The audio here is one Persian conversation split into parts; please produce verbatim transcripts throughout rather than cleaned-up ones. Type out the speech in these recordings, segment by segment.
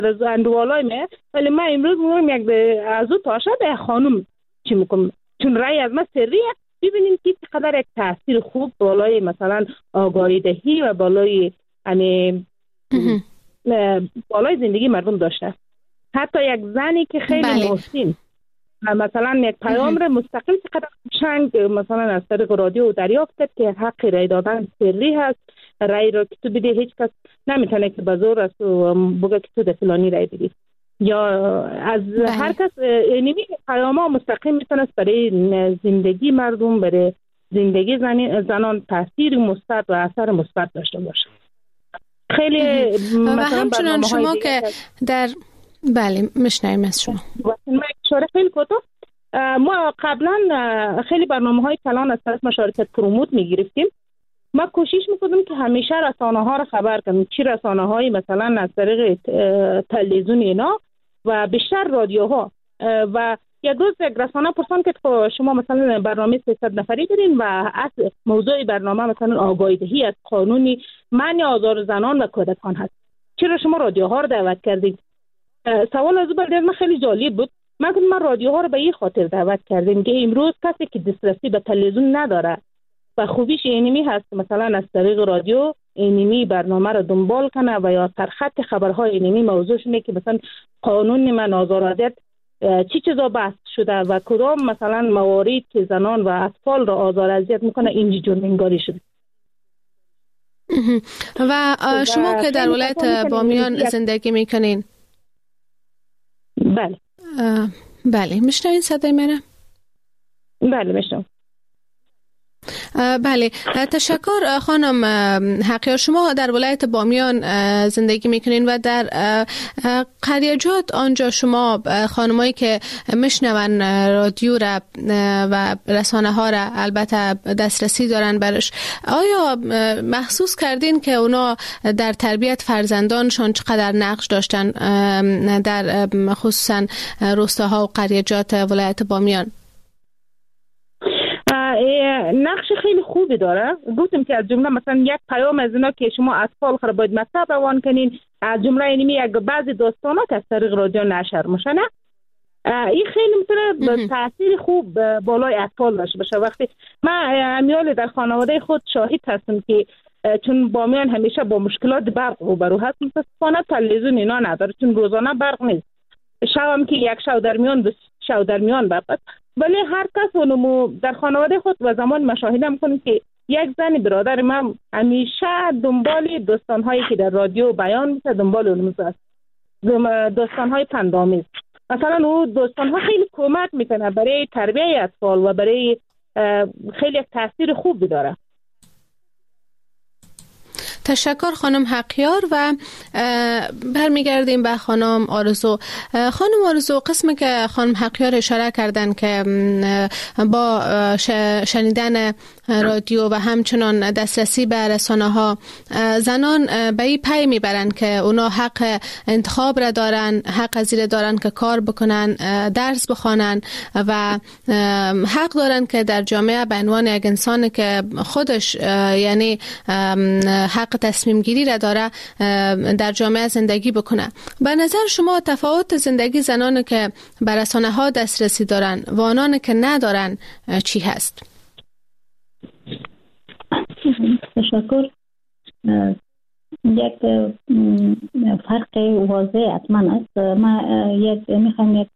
اندوالای می، ولی من امروز میگم یک از او تاشا به خانم چی میکنم، چون رای از من سریه. ببینیم که چقدر یک تاثیر خوب بالای مثلا آگاهی دهی و بالای یعنی بالای زندگی مردم داشته. حتی یک زنی که خیلی محسن مثلا یک پیام را مستقل چقدر شنگ مثلا از طریق رادیو دریافت کرد که حق رای دادن سری هست، رای را که تو بده هیچ کس نمیتونه که به زور از تو بگه که تو ده فلانی رای بدی، یا از بله. هر کس اینمی پیام ها مستقیم میتونست برای زندگی مردم، برای زندگی زنی زنان تاثیر مثبت و اثر مثبت داشته باشه. خیلی و همچنان شما که در بله میشنویم از شما. ما اشاره خیلی کوتاه، ما قبلا خیلی برنامه‌های کلان از طرف مشارکت پروموت میگرفتیم. ما کوشش میکنیم که همیشه رسانه ها را خبر کنیم، چی رسانه های مثلا از طریق تلویزیون اینا و بیشتر رادیوها. و یک روز یک رسانه پرسان که شما مثلا برنامه سیصد نفری دارین و اصل موضوع برنامه مثلا آگاهی دهی از قانونی منع آزار زنان و کودکان هست، چرا شما رادیوها رو دعوت کردید؟ سوال از برای من خیلی جالب بود. من گفتم ما رادیوها رو به این خاطر دعوت کردیم که امروز کسی که دسترسی به تلویزیون نداره و خوبیش اینمی هست مثلا از طریق رادیو اینمی برنامه رو دنبال کنه و یا در خط خبرهای اینمی موضوعش اینه که مثلا قانون من آزارادیت چی چیزا بحث شده و کدام مثلا موارد که زنان و اطفال را آزار اذیت میکنه اینجا جرم‌انگاری شده. و شما که در ولایت بامیان زندگی میکنین؟ بله بله میشنوین صدای منه؟ بله میشنوم. بله تشکر خانم حقیار. شما در ولایت بامیان زندگی میکنین و در قریجات آنجا شما خانمایی که میشنون رادیو را و رسانه ها را البته دسترسی دارن برش، آیا محسوس کردین که اونا در تربیت فرزندانشان چقدر نقش داشتن در خصوصا روستاها و قریجات ولایت بامیان؟ نقش خیلی خوبی داره. گفتم که از جمله مثلا یک پیام از اینا که شما اطفال خراب باید مکتب روان کنین، از جمله اینمی یک بعضی داستانا که از طریق رادیو نشر میشه، نه این خیلی میتونه تاثیر خوب بالای اطفال داشته باشه. وقتی من امیال در خانواده خود شاهد هستم که چون بامیان همیشه با مشکلات برق روبرو هست، متاسفانه تلویزیون اینا نداره چون روزانه برق نیست، شب هم که یک شب در میان دو شب در میان برق، ولی هر کس اونمو در خانواده خود و زمان مشاهده میکنیم که یک زن برادر من همیشه دنبال داستان‌هایی که در رادیو بیان میشه دنبال اونمو است، داستان‌های پندآمیز. مثلا او داستان‌ها خیلی کمک میکنه برای تربیت اطفال و برای خیلی تاثیر خوب داره. تشکر خانم حقیار. و برمیگردیم به خانم آرزو. خانم آرزو، قسمی که خانم حقیار اشاره کردن که با شنیدن رادیو و همچنان دسترسی به رسانه ها زنان به این پی میبرن که اونا حق انتخاب را دارن، حق از این دارن که کار بکنن، درس بخوانن و حق دارن که در جامعه به عنوان یک انسان که خودش یعنی حق تصمیم گیری را داره در جامعه زندگی بکنه. به نظر شما تفاوت زندگی زنان که به رسانه ها دسترسی دارن و آنان که ندارن چی هست؟ تشکر. یک فرق واضح حتما است. ما یک میخوام یک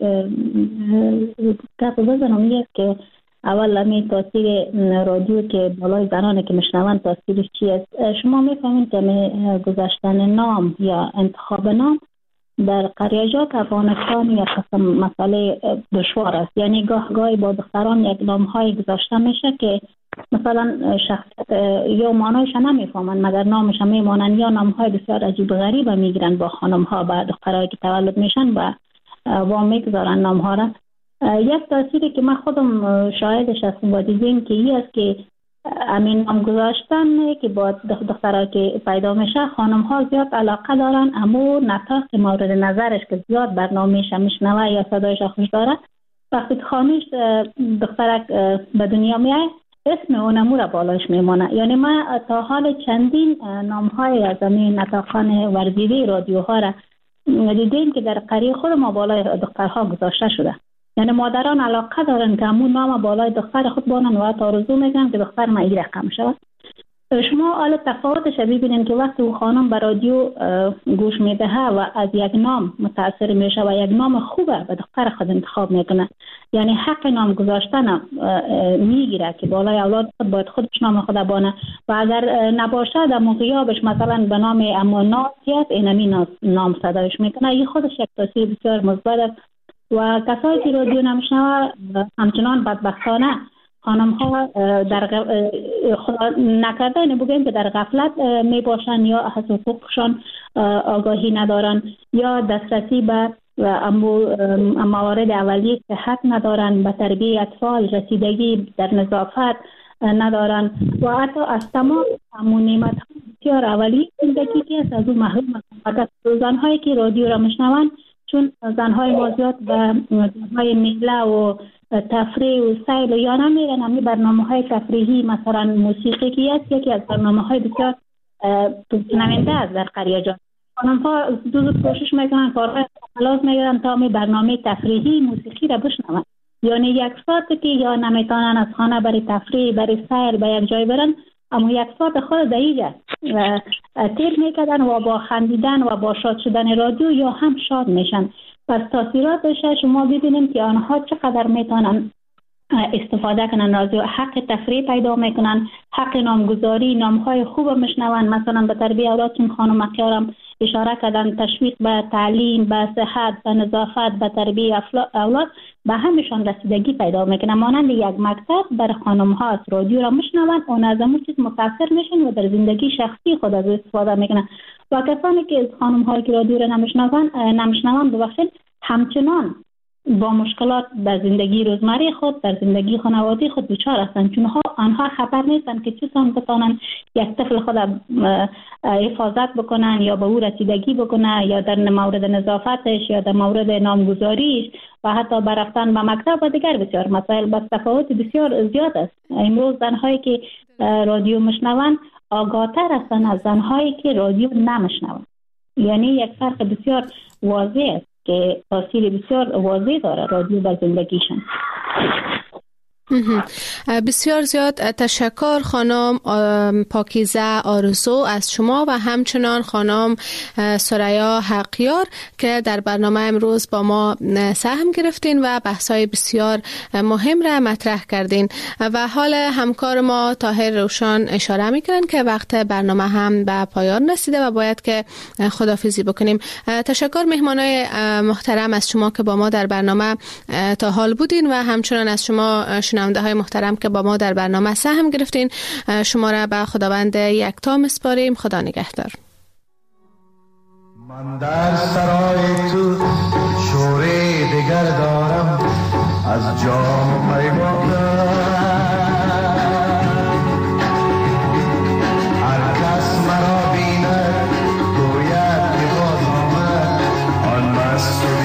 گپ بزنم، یک که اول امی تاثیر رادیو که بالای زنانه که میشنون تاثیرش چی است. شما میفهمید که گذاشتن نام یا انتخاب نام در قریجات افغانستان یک قسم مسئله دشوار است. یعنی گاه گاهی با دختران یک نام های گذاشته میشه که مثلا شخصیت یا معنایش نمیفهمن مگر نامش میمانن، یا نام های بسیار عجیب و غریب میگیرن با خانم ها و دخترایی که تولد میشن و وا میگذارن نام ها را. یک تاثیری که من خودم شاهدش هستم و دیدیم که این است که امین نام گذاشتن که با دخترها که پیدا میشه خانم ها زیاد علاقه دارن، اما نطاق مورد نظرش که زیاد برنامه‌اش میشنوه یا صدایش خوش داره، وقتی خانش دخترک به دنیا میاد اسم اونمو را بالاش میمانه. یعنی ما تا حال چندین نام های از امین نطاقان ورزیده رادیوها را دیدیم که در قریه خود ما بالای دخترها گذاشته شده. یعنی مادران علاقه دارن که همون نام بالای دختر خود بانن و آرزو میکنن که دختر ما این رقم شود. شما حالا تفاوتش ببینید که وقتی او خانم به رادیو گوش میده و از یک نام متاثر میشه و یک نام خوبه به دختر خود انتخاب میکنه، یعنی حق نام گذاشتن میگیره که بالای اولاد خود باید خودش نام خود بانه و اگر نباشه در غیابش مثلا به نام امانات هست اینمی نام صدایش میکنه. این خودش یک تاثیر بسیار مثبت است و کسایی که رادیو نمیشنوه همچنان بدبختانه خانم ها در غ... خدا نکرده اینه بگیم که در غفلت می باشن یا از حقوقشان آگاهی ندارن یا دسترسی به موارد اولیه صحت ندارن، به تربیه اطفال، رسیدگی در نظافت ندارن و حتی از تمام همون نعمت بسیار اولیه زندگی که از اون محروم هستند. زنهایی که رادیو را میشنوند چون زنهای ما زیاد به زنهای میله و تفریح و سیل و یا نمیرن همی برنامه های تفریحی مثلا موسیقی که است یکی از برنامه های بسیار پرطنیننده است در قریه جان. آنها دو دو کوشش میکنن کارهای خلاص میگیرن تا می برنامه تفریحی موسیقی را بشنون. یعنی یک ساعت که یا نمیتونن از خانه برای تفریح برای سیل به یک جای برن اما یک ساعت خود دقیقه تیر میکردن و با خندیدن و با شاد شدن رادیو یا هم شاد میشن. پس تاثیراتش شما ببینیم که آنها چقدر میتونن استفاده کنن رادیو، حق تفریح پیدا میکنن، حق نامگذاری، نامهای خوب میشنون. مثلا به تربیه اولادشون خانم اخیارم اشاره کردن تشویق به تعلیم، به صحت، به نظافت، به تربیه اولاد به همشان رسیدگی پیدا میکنن. مانند یک مکتب بر خانم ها از رادیو را میشنون اون از همون چیز متاثر میشن و در زندگی شخصی خود از استفاده میکنن. و کسانی که از خانم هایی که رادیو را نمیشنون نمیشنون ببخشید همچنان با مشکلات در زندگی روزمره خود در زندگی خانوادگی خود دچار هستند، چون آنها خبر نیستند که چطور بتوانند یک طفل خود حفاظت بکنن یا به او رسیدگی بکنن یا در مورد نظافتش یا در مورد نامگذاریش و حتی برفتن به مکتب و دیگر بسیار مسائل. بس تفاوت بسیار زیاد است. امروز زنهایی که رادیو میشنوند آگاهتر هستند از زنهایی که رادیو نمیشنوند. یعنی یک فرق بسیار واضح است که تاثیر بسیار واضح داره رادیو بر زندگیشون. بسیار زیاد تشکر خانم پاکیزه آرزو از شما و همچنان خانم ثریا حقیار که در برنامه امروز با ما سهم گرفتین و بحث‌های بسیار مهم را مطرح کردین. و حال همکار ما طاهر روشن اشاره می‌کنن که وقت برنامه هم به پایان رسیده و باید که خداحافظی بکنیم. تشکر مهمانای محترم از شما که با ما در برنامه تا حال بودین و همچنان از شما شنونده های محترم که با ما در برنامه سهم گرفتین. شما را به خداوند یکتا میسپاریم. خدا نگهدار. من در سرای تو شوری دیگر دارم از جام پیمان، هر کس مرا بیند گوید که باز آمد آن مسئولی